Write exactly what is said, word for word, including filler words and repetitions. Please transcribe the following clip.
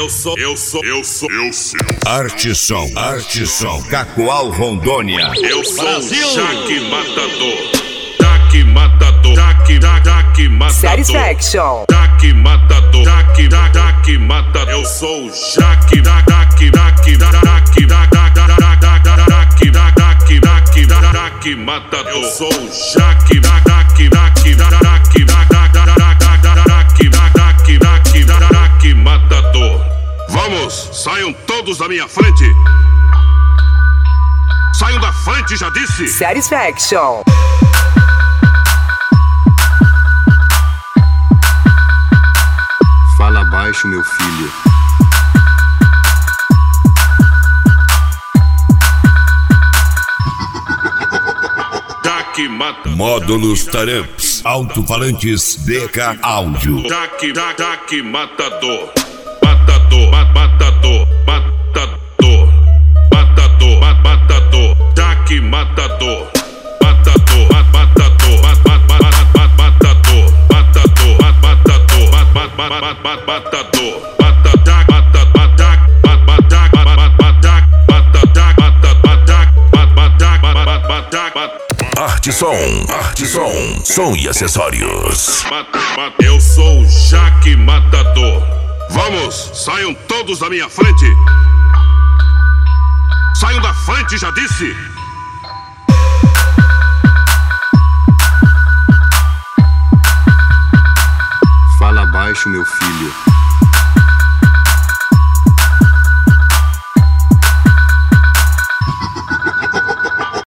Eu sou, eu sou, eu sou, eu sou. Artisson, Artisson, Cacoal, Rondônia. Eu sou Brasil. Jaque Matador. Jaque Matador. Jaque, Jaque Matador. Satisfaction. Jaque Matador. Jaque, Jaque Matador. Eu sou Jaque, Jaque, Jaque, Jaque, Jaque, Jaque, Jaque, Jaque, Jaque Matador. Eu sou Jaque, Jaque, Jaque, Jaque, Jaque, Jaque, Jaque Matador. Vamos, saiam todos da minha frente. Saiam da frente, já disse. Satisfaction. Fala baixo, meu filho. Jaque Matador. Módulos Taramps, alto-falantes B K Áudio. Jaque, Jaque Matador. Matador, matador, matador, matador, matador, Jaque Matador. Matador, matador, matador, matador, matador, Artisson, Artisson, som e acessórios. Eu sou o Jaque Matador. Vamos, saiam todos da minha frente. Saiam da frente, já disse. Fala baixo, meu filho.